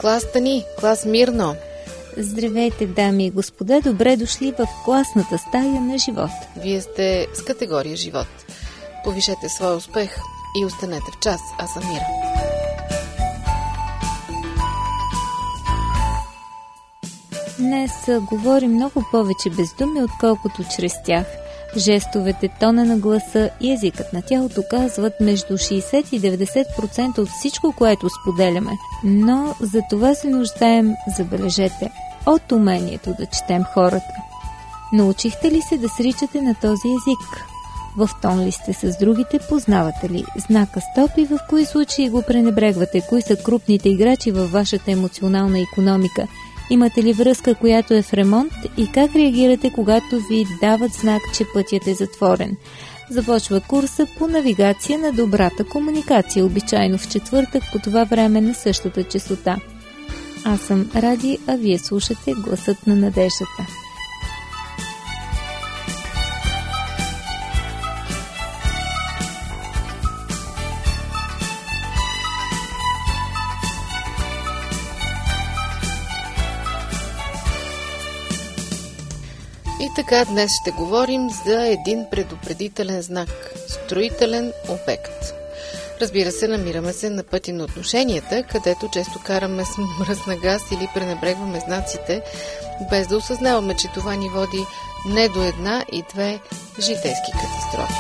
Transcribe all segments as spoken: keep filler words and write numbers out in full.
клас Тани, клас Мирно. Здравейте, дами и господа, добре дошли в класната стая на живот. Вие сте с категория живот. Повишете своя успех и останете в час. Аз съм Мира. Днес говорим много повече без думи, отколкото чрез тях. Жестовете, тона на гласа и езикът на тялото казват между шейсет и деветдесет процента от всичко, което споделяме. Но за това се нуждаем, забележете, от умението да четем хората. Научихте ли се да сричате на този език? В тон ли сте с другите? Познавате ли знака стоп и в кои случаи го пренебрегвате? Кои са крупните играчи във вашата емоционална икономика? Имате ли връзка, която е в ремонт и как реагирате, когато ви дават знак, че пътят е затворен? Започва курса по навигация на добрата комуникация, обичайно в четвъртък по това време на същата честота. Аз съм Ради, а вие слушате Гласът на надеждата. И така, днес ще говорим за един предупредителен знак – строителен обект. Разбира се, намираме се на пъти на отношенията, където често караме с мръсна газ или пренебрегваме знаците, без да осъзнаваме, че това ни води не до една и две житейски катастрофи.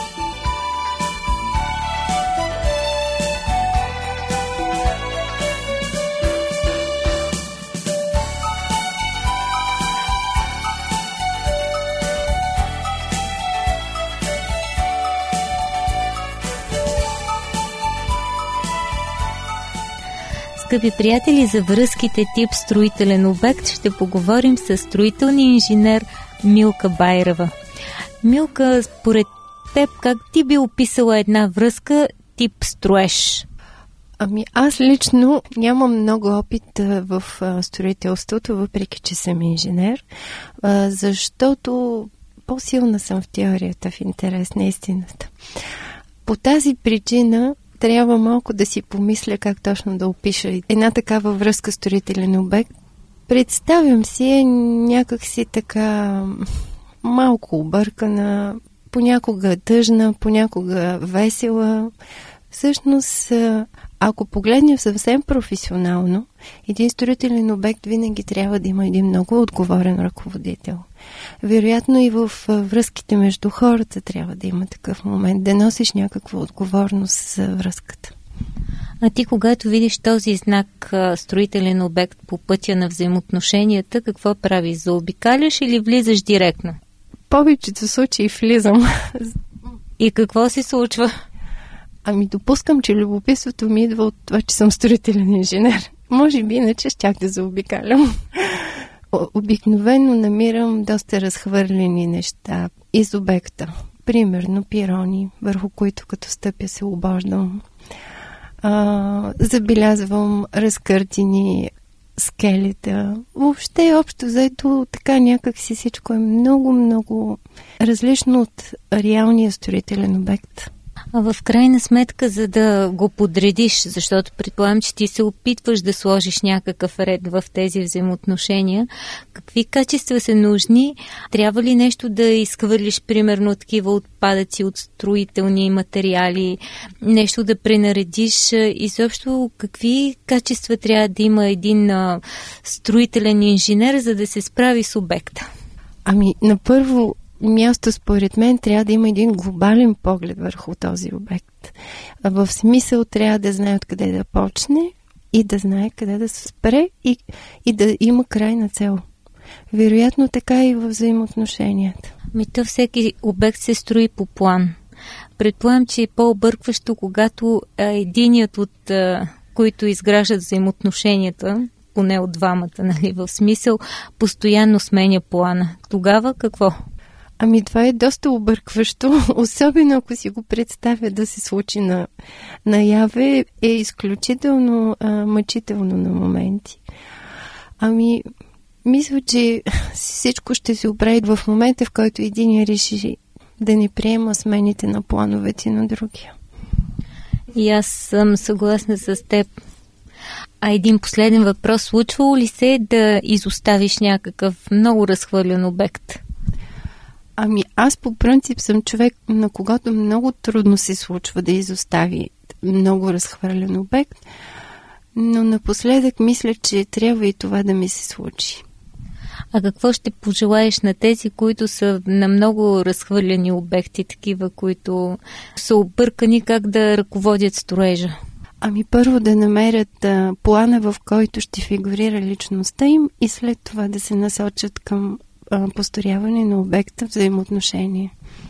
Скъпи приятели, за връзките тип строителен обект ще поговорим с строителния инженер Милка Байрева. Милка, според теб, как ти би описала една връзка тип строеж? Ами аз лично нямам много опит а, в а, строителството, въпреки че съм инженер, а, защото по-силна съм в теорията, в интерес на истината. По тази причина трябва малко да си помисля как точно да опиша една такава връзка строителен обект. Представям си някакси така малко объркана, понякога тъжна, понякога весела. Всъщност, ако погледнем съвсем професионално, един строителен обект винаги трябва да има един много отговорен ръководител. Вероятно и в връзките между хората трябва да има такъв момент, да носиш някаква отговорност за връзката. А ти, когато видиш този знак строителен обект по пътя на взаимоотношенията, какво правиш? Заобикаляш или влизаш директно? В повечето случаи влизам. И какво се случва? Ами допускам, че любопитството ми идва от това, че съм строителен инженер. Може би иначе щях да заобикалям. Обикновено намирам доста разхвърлени неща из обекта. Примерно пирони, върху които като стъпя се обождам. А, забелязвам разкъртени скелета. Въобще, общо заето, така някак си всичко е много-много различно от реалния строителен обект. А в крайна сметка, за да го подредиш, защото предполагам, че ти се опитваш да сложиш някакъв ред в тези взаимоотношения, какви качества са нужни? Трябва ли нещо да изхвърлиш, примерно, такива отпадъци от строителни материали, нещо да пренаредиш? Изобщо, какви качества трябва да има един а, строителен инженер, за да се справи с обекта? Ами, на първо място, според мен, трябва да има един глобален поглед върху този обект. В смисъл трябва да знае откъде да почне и да знае къде да се спре и, и да има крайна цел. Вероятно така и във взаимоотношенията. Ми то всеки обект се строи по план. Предполагам, че е по-объркващо, когато единият от а, които изграждат взаимоотношенията, поне от двамата, нали, в смисъл, постоянно сменя плана. Тогава какво? Ами това е доста объркващо, особено ако си го представя да се случи на, наяве, е изключително а, мъчително на моменти. Ами, мисля, че всичко ще се оправи в момента, в който един реши да не приема смените на плановете на другия. И аз съм съгласна с теб. А един последен въпрос. Случвало ли се да изоставиш някакъв много разхвърлен обект? Ами аз по принцип съм човек, на когото много трудно се случва да изостави много разхвърлен обект, но напоследък мисля, че трябва и това да ми се случи. А какво ще пожелаеш на тези, които са на много разхвърлени обекти, такива, които са объркани как да ръководят строежа? Ами първо да намерят а, плана, в който ще фигурира личността им и след това да се насочат към а, построяване на обекта, взаимоотношения.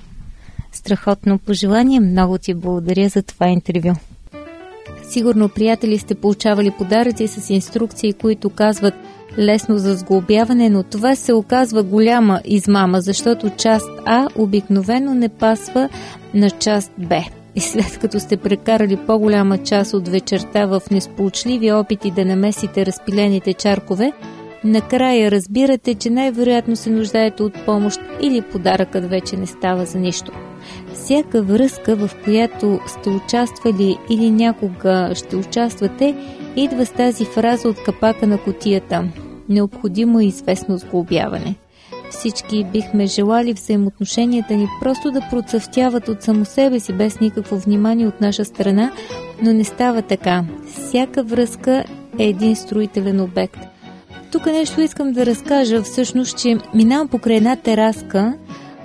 Страхотно пожелание. Много ти благодаря за това интервю. Сигурно, приятели, сте получавали подаръци с инструкции, които казват лесно за сглобяване, но това се оказва голяма измама, защото част А обикновено не пасва на част Б. И след като сте прекарали по-голяма част от вечерта в несполучливи опити да намесите разпилените чаркове, накрая разбирате, че най-вероятно се нуждаете от помощ или подаръкът вече не става за нищо. Всяка връзка, в която сте участвали или някога ще участвате, идва с тази фраза от капака на кутията. Необходимо е известно сглобяване. Всички бихме желали взаимоотношенията ни просто да процъфтяват от само себе си, без никакво внимание от наша страна, но не става така. Всяка връзка е един строителен обект. Тук нещо искам да разкажа, всъщност, че минавам покрай една тераска,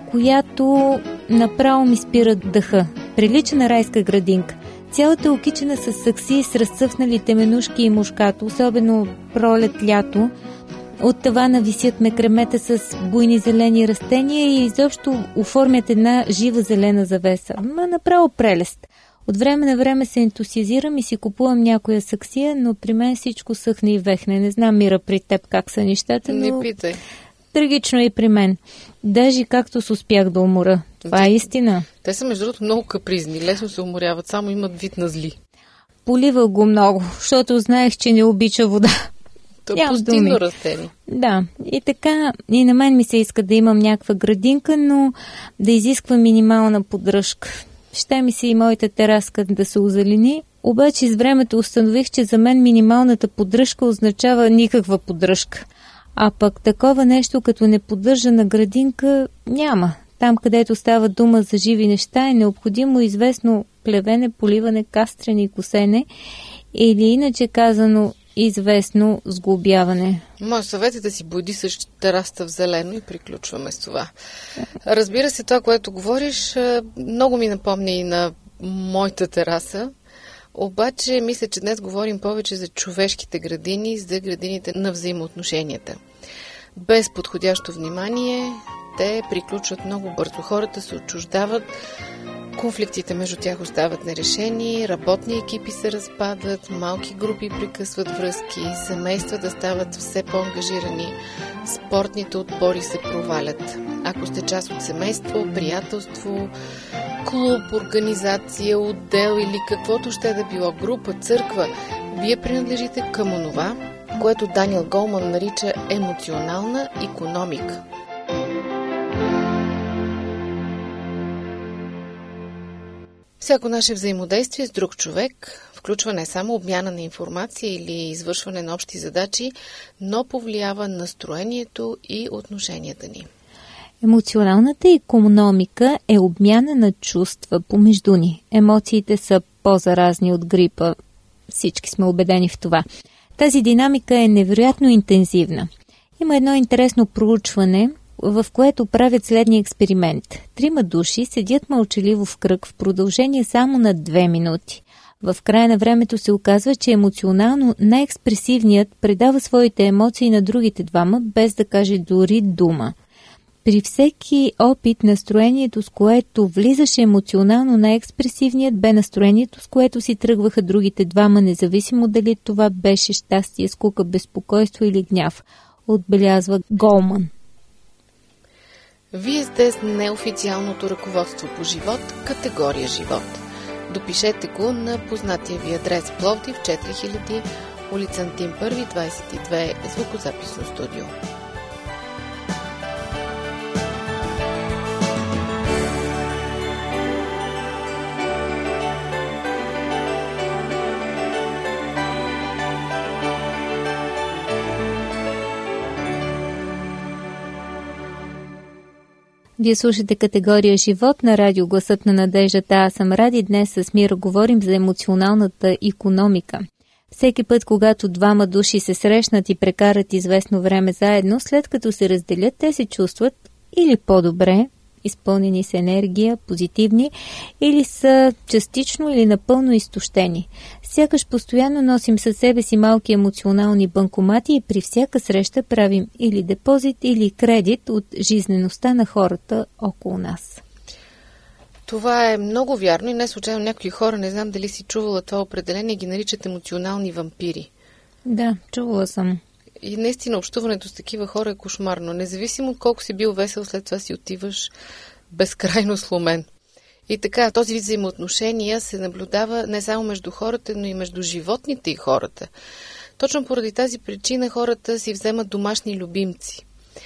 която направо ми спира дъха. Прилича на райска градинка. Цялата е окичена с сакси с разцъфнали теменушки и мушкато, особено пролет-лято. От тавана висят мекремета с буйни зелени растения и изобщо оформят една жива зелена завеса. Ма направо прелест. От време на време се ентусиазирам и си купувам някоя саксия, но при мен всичко съхне и вехне. Не знам, Мира, при теб как са нещата, но... Не питай. Трагично е и при мен. Даже както с успях да умора. Това е истина. Те са, между другото, много капризни. Лесно се уморяват, само имат вид на зли. Поливах го много, защото знаех, че не обича вода. То е пустинно растение. Да, и така, и на мен ми се иска да имам някаква градинка, но да изисква минимална поддръжка. Ще ми се и моята тераска да се озелени, обаче с времето установих, че за мен минималната поддръжка означава никаква поддръжка. А пък такова нещо като неподдържана градинка няма. Там, където става дума за живи неща, е необходимо известно плевене, поливане, кастрене и косене, или иначе казано известно сглобяване. Моят съвет е да си бойди с тераста в зелено и приключваме с това. Разбира се, това, което говориш, много ми напомня и на моята тераса. Обаче, мисля, че днес говорим повече за човешките градини, за градините на взаимоотношенията. Без подходящо внимание, те приключват много бързо. Хората се отчуждават, конфликтите между тях остават нерешени, работни екипи се разпадат, малки групи прекъсват връзки, семейства да стават все по-ангажирани, спортните отбори се провалят. Ако сте част от семейство, приятелство, клуб, организация, отдел или каквото ще да било, група, църква, вие принадлежите към онова, което Даниел Голман нарича емоционална икономика. Всяко наше взаимодействие с друг човек включва не само обмяна на информация или извършване на общи задачи, но повлиява настроението и отношенията ни. Емоционалната икономика е обмяна на чувства помежду ни. Емоциите са по-заразни от грипа. Всички сме убедени в това. Тази динамика е невероятно интензивна. Има едно интересно проучване, в което правят следния експеримент. Трима души седят мълчаливо в кръг в продължение само на две минути. В края на времето се оказва, че емоционално най-експресивният предава своите емоции на другите двама, без да каже дори дума. При всеки опит настроението, с което влизаше емоционално най-експресивният, бе настроението, с което си тръгваха другите двама, независимо дали това беше щастие, скука, безпокойство или гняв, отбелязва Голман. Вие сте с неофициалното ръководство по живот, категория живот. Допишете го на познатия ви адрес Пловдив четири хиляди, улица Антим първи, двадесет и две, звукозаписно студио. Вие слушате категория живот на радио Гласът на надеждата. Аз съм Ради. Днес с Мира говорим за емоционалната икономика. Всеки път, когато двама души се срещнат и прекарат известно време заедно, след като се разделят, те се чувстват или по-добре, изпълнени с енергия, позитивни, или са частично или напълно изтощени. Сякаш постоянно носим със себе си малки емоционални банкомати и при всяка среща правим или депозит, или кредит от жизнеността на хората около нас. Това е много вярно и не случайно някои хора, не знам дали си чувала това определение, ги наричат емоционални вампири. Да, чувала съм. И наистина общуването с такива хора е кошмарно. Независимо от колко си бил весел, след това си отиваш безкрайно сломен. И така, този вид взаимоотношения се наблюдава не само между хората, но и между животните и хората. Точно поради тази причина хората си вземат домашни любимци.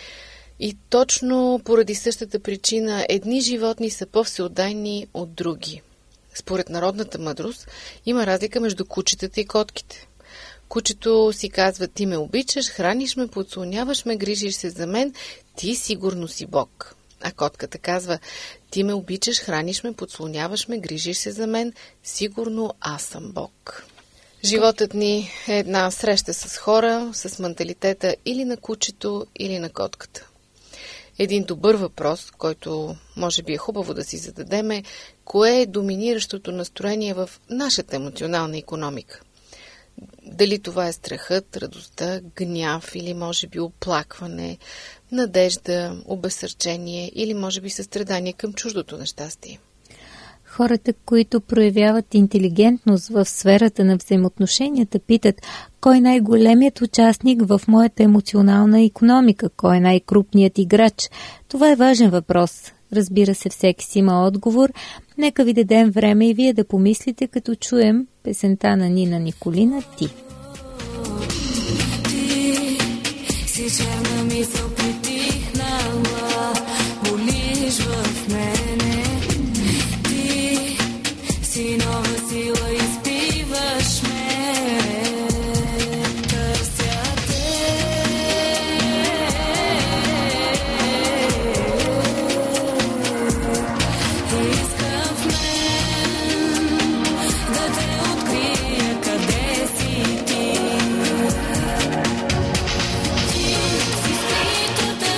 И точно поради същата причина едни животни са по-всеотдайни от други. Според народната мъдрост има разлика между кучетата и котките. Кучето си казва: ти ме обичаш, храниш ме, подслоняваш ме, грижиш се за мен, ти сигурно си Бог. А котката казва: ти ме обичаш, храниш ме, подслоняваш ме, грижиш се за мен, сигурно аз съм Бог. Животът ни е една среща с хора, с менталитета или на кучето, или на котката. Един добър въпрос, който може би е хубаво да си зададем, е: кое е доминиращото настроение в нашата емоционална икономика? Дали това е страхът, радостта, гняв или може би оплакване, надежда, обезсърчение или може би състрадание към чуждото нещастие? Хората, които проявяват интелигентност в сферата на взаимоотношенията, питат: кой е най-големият участник в моята емоционална икономика? Кой е най-крупният играч? Това е важен въпрос. Разбира се, всеки си има отговор. Нека ви дадем време и вие да помислите, като чуем песента на Нина Николина «Ти». Ти си черна мисъл притихнала, болиш в мене. Ти си нова сила, изпиваш ме. Търся те. Искам в мен да те открия къде си ти. Ти си скритата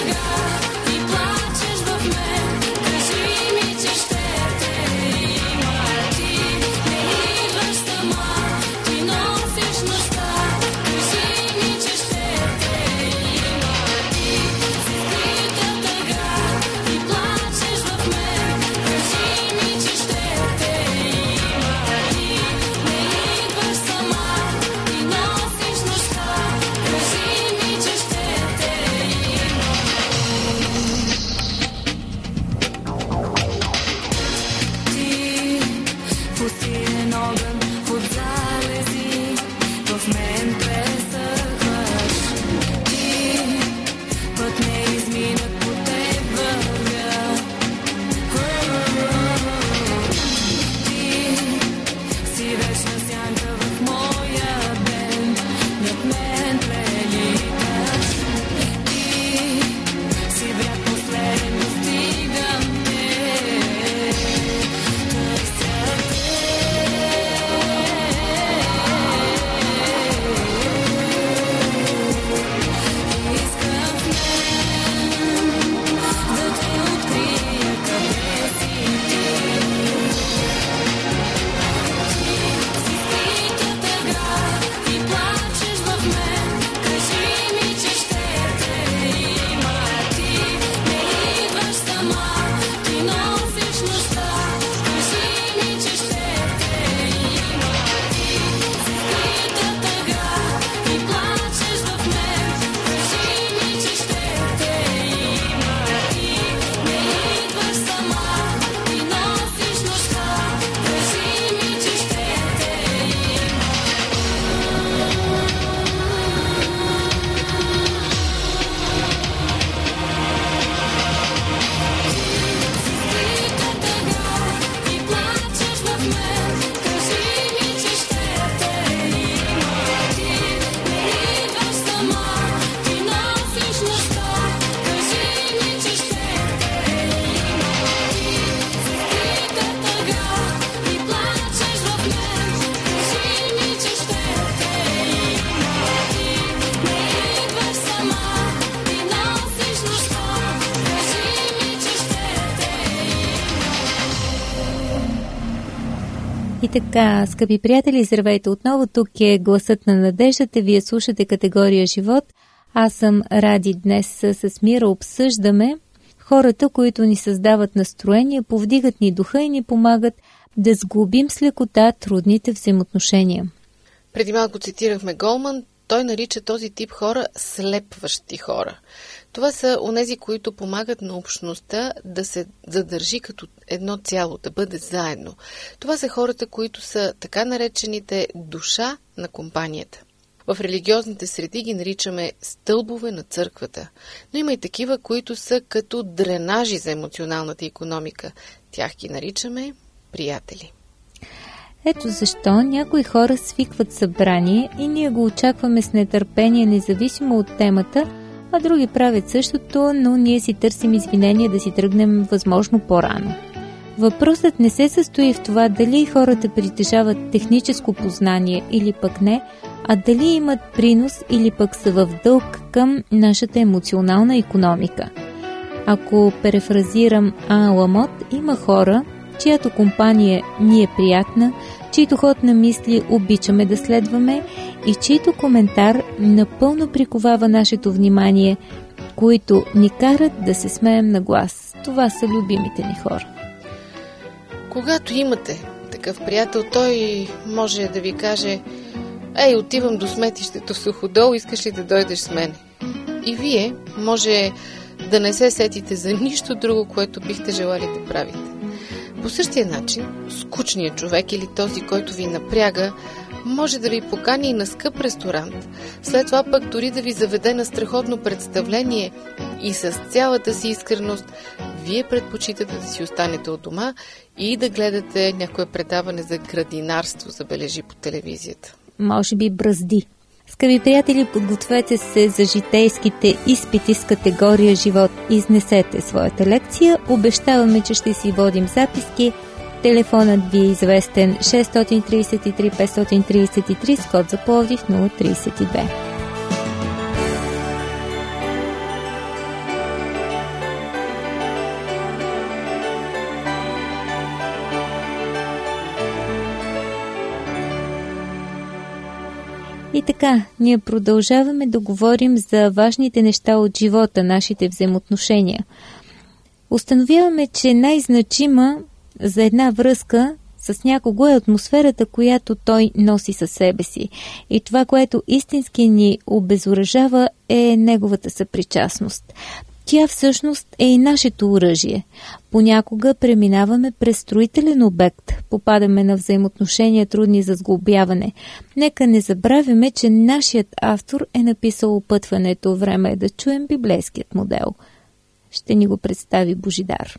И така, скъпи приятели, здравейте отново. Тук е гласът на надеждата. Вие слушате категория живот. Аз съм Ради. Днес с Мира обсъждаме хората, които ни създават настроение, повдигат ни духа и ни помагат да сглобим с лекота трудните взаимоотношения. Преди малко цитирахме Голман. Той нарича този тип хора слепващи хора. Това са онези, които помагат на общността да се задържи като едно цяло, да бъде заедно. Това са хората, които са така наречените душа на компанията. В религиозните среди ги наричаме стълбове на църквата. Но има и такива, които са като дренажи за емоционалната икономика. Тях ги наричаме приятели. Ето защо някои хора свикват събрание и ние го очакваме с нетърпение, независимо от темата, а други правят същото, но ние си търсим извинения да си тръгнем възможно по-рано. Въпросът не се състои в това дали хората притежават техническо познание или пък не, а дали имат принос или пък са в дълг към нашата емоционална икономика. Ако перефразирам А. Ламот, има хора, чиято компания ни е приятна, чието ход на мисли обичаме да следваме и чието коментар напълно приковава нашето внимание, които ни карат да се смеем на глас. Това са любимите ни хора. Когато имате такъв приятел, той може да ви каже: ей, отивам до сметището в Суходол, искаш ли да дойдеш с мен? И вие може да не се сетите за нищо друго, което бихте желали да правите. По същия начин, скучният човек или този, който ви напряга, може да ви покани и на скъп ресторант, след това пък дори да ви заведе на страхотно представление и с цялата си искреност вие предпочитате да си останете от дома и да гледате някое предаване за градинарство, забележи по телевизията. Може би бръзди. Скъпи приятели, подгответе се за житейските изпити с категория живот. Изнесете своята лекция. Обещаваме, че ще си водим записки. Телефонът ви е известен шест три три пет три три с код за Пловдив нула три две. И така, ние продължаваме да говорим за важните неща от живота, нашите взаимоотношения. Установяваме, че най-значима за една връзка с някого е атмосферата, която той носи със себе си. И това, което истински ни обезоръжава, е неговата съпричастност. Тя всъщност е и нашето оръжие. Понякога преминаваме през строителен обект, попадаме на взаимоотношения трудни за сглобяване. Нека не забравяме, че нашият автор е написал опътването. Време е да чуем библейският модел. Ще ни го представи Божидар.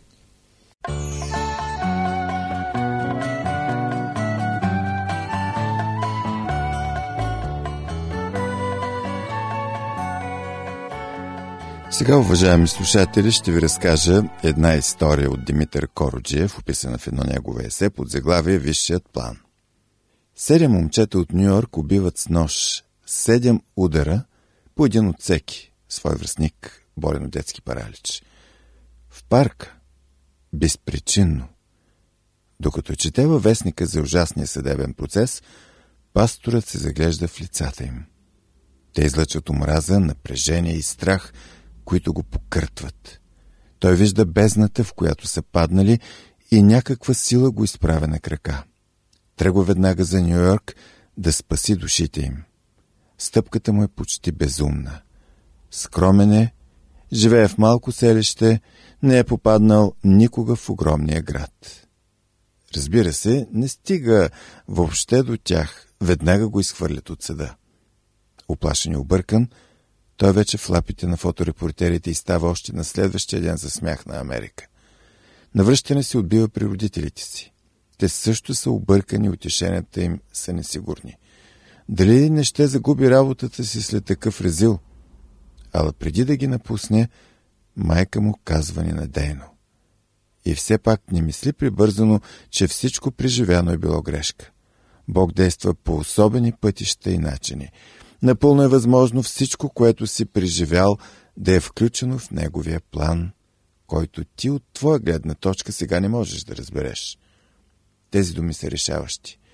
Сега, уважаеми слушатели, ще ви разкажа една история от Димитър Короджиев, описана в едно негово есе под заглавие «Висшият план». Седем момчета от Ню-Йорк убиват с нож седем удара по един от всеки свой връстник, болен от детски паралич. В парка, безпричинно. Докато чете във вестника за ужасния съдебен процес, пасторът се заглежда в лицата им. Те излъчват омраза, напрежение и страх, които го покъртват. Той вижда бездната, в която са паднали, и някаква сила го изправя на крака. Тръгва веднага за Ню-Йорк да спаси душите им. Стъпката му е почти безумна. Скромен е, живее в малко селище, не е попаднал никога в огромния град. Разбира се, не стига въобще до тях, веднага го изхвърлят от съда. Уплашен и объркан, той вече в лапите на фоторепортерите и става още на следващия ден за смях на Америка. Навръщане се отбива при родителите си. Те също са объркани, утешенията им са несигурни. Дали не ще загуби работата си след такъв резил? Ала преди да ги напусне, майка му казва ненадейно: и все пак не мисли прибързано, че всичко преживяно е било грешка. Бог действа по особени пътища и начини. Напълно е възможно всичко, което си преживял, да е включено в неговия план, който ти от твоя гледна точка сега не можеш да разбереш. Тези думи са решаващи.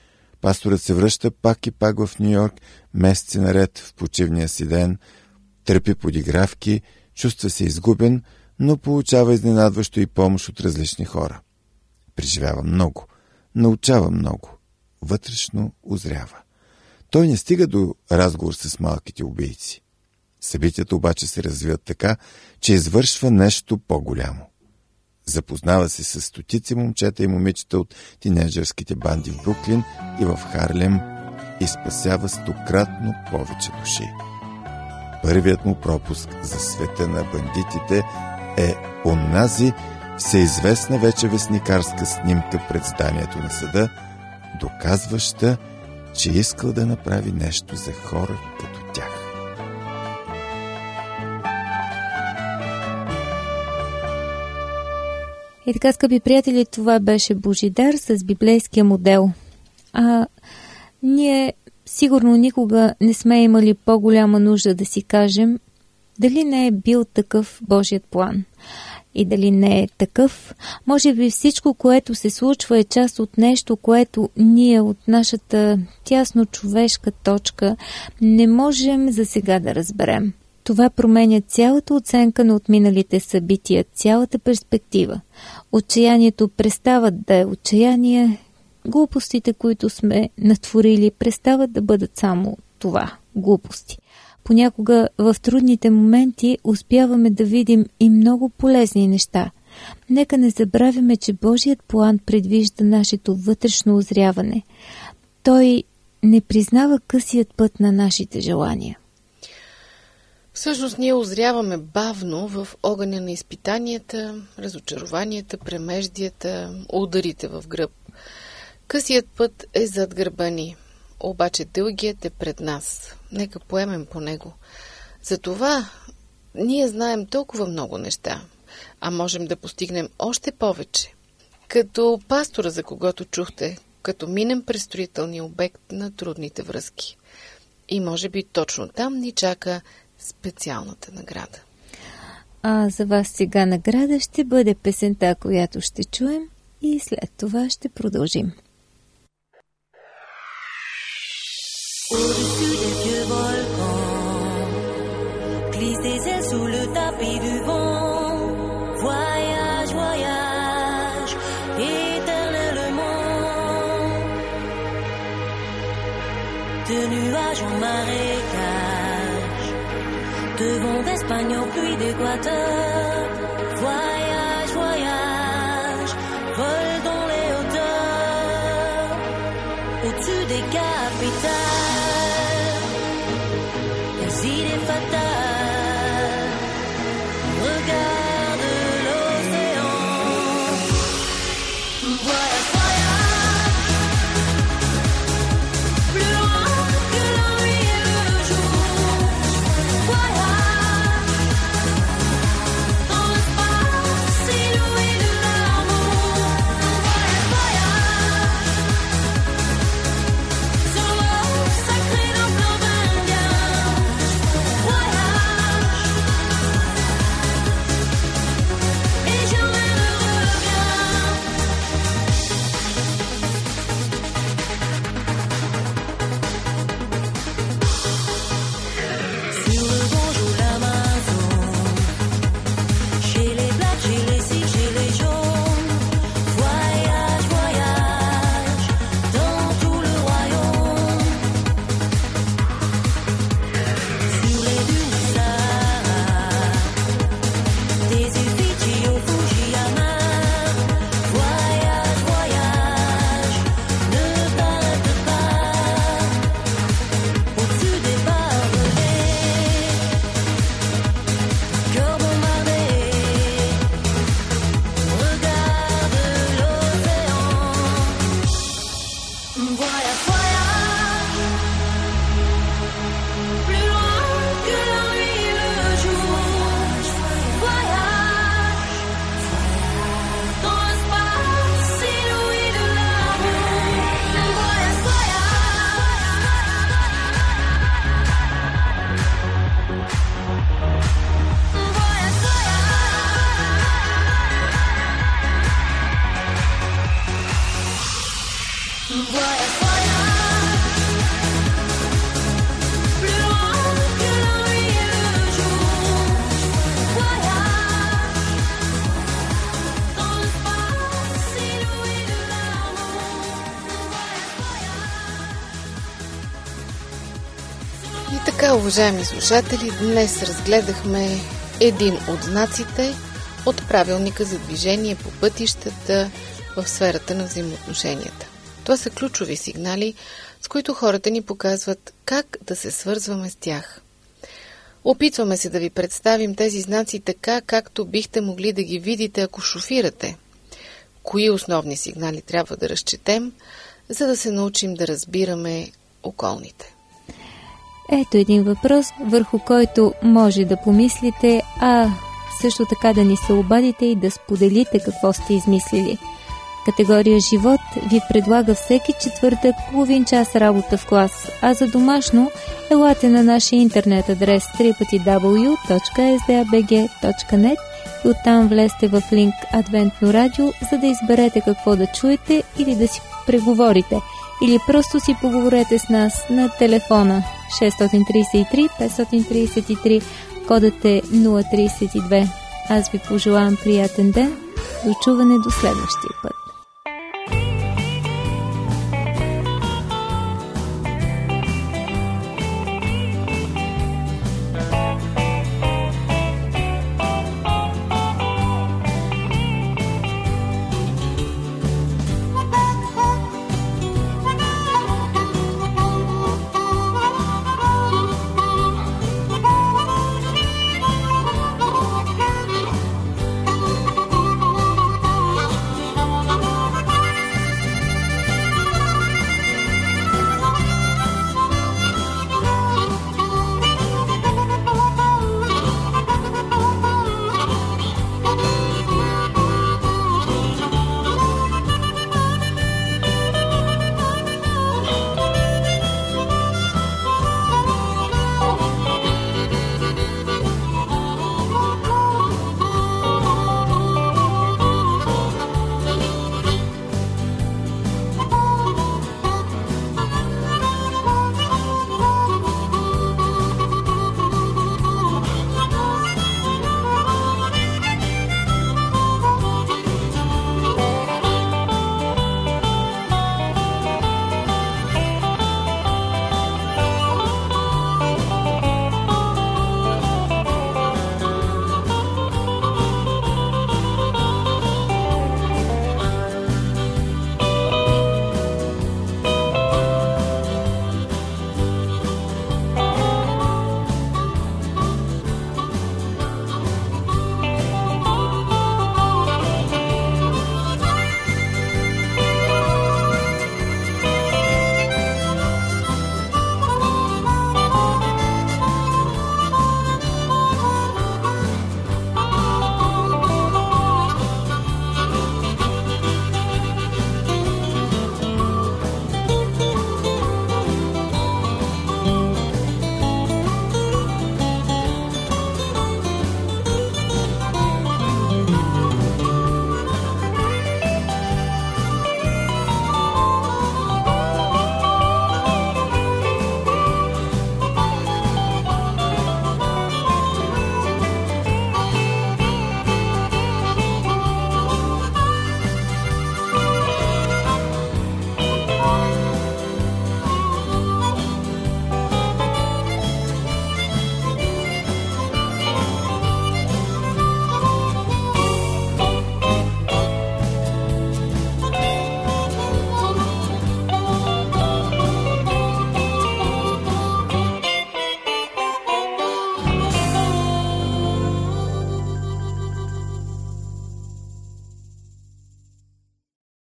Пасторът се връща пак и пак в Ню-Йорк, месеци наред в почивния си ден, търпи подигравки, чувства се изгубен, но получава изненадващо и помощ от различни хора. Преживява много, научава много, вътрешно озрява. Той не стига до разговор с малките убийци. Събитията обаче се развиват така, че извършва нещо по-голямо. Запознава се с стотици момчета и момичета от тинейджърските банди в Бруклин и в Харлем и спасява стократно повече души. Първият му пропуск за света на бандитите е онази всеизвестна вече вестникарска снимка пред зданието на съда, доказваща, че искал да направи нещо за хора като тях. И така, скъпи приятели, това беше Божидар с библейския модел. А ние сигурно никога не сме имали по-голяма нужда да си кажем дали не е бил такъв Божият план. И дали не е такъв, може би всичко, което се случва, е част от нещо, което ние от нашата тясно човешка точка не можем за сега да разберем. Това променя цялата оценка на отминалите събития, цялата перспектива. Отчаянието престават да е отчаяние, глупостите, които сме натворили, престават да бъдат само това – глупости. Понякога в трудните моменти успяваме да видим и много полезни неща. Нека не забравяме, че Божият план предвижда нашето вътрешно озряване. Той не признава късият път на нашите желания. Всъщност ние озряваме бавно в огъня на изпитанията, разочарованията, премеждията, ударите в гръб. Късият път е зад гърба ни, обаче дългият е пред нас. Нека поемем по него. Затова ние знаем толкова много неща, а можем да постигнем още повече. Като пастора, за когото чухте, като минем през строителния обект на трудните връзки. И може би точно там ни чака специалната награда. А за вас сега награда ще бъде песента, която ще чуем, и след това ще продължим. Au-dessus des vieux volcans, glisse des ailes sous le tapis du vent. Voyage, voyage, éternellement. De nuages en marécage, de vents d'Espagne en pluie d'Équateur. Voyage, voyage, vole dans les hauteurs, au-dessus des capitales. Idée fatale, regarde l'océan. Voyage, voyage, plus loin que la nuit et le jour. Voyage, dans l'espace inouï de l'amour. Voyage, voyage, sur l'eau sacrée d'un fleuve indien. Voyage, voyage. така, уважаеми слушатели, днес разгледахме един от знаците от правилника за движение по пътищата в сферата на взаимоотношенията. Това са ключови сигнали, с които хората ни показват как да се свързваме с тях. Опитваме се да ви представим тези знаци така, както бихте могли да ги видите, ако шофирате. Кои основни сигнали трябва да разчетем, за да се научим да разбираме околните? Ето един въпрос, върху който може да помислите, а също така да ни се обадите и да споделите какво сте измислили. Категория Живот ви предлага всеки четвъртък половин час работа в клас, а за домашно елате на нашия интернет адрес дабъл ю дабъл ю дабъл ю точка ес ди ей би джи точка нет и оттам влезте в линк Адвентно радио, за да изберете какво да чуете или да си преговорите, или просто си поговорете с нас на телефона шест три три пет три три, кодът е нула тридесет и две. Аз ви пожелавам приятен ден, до чуване до следващия път.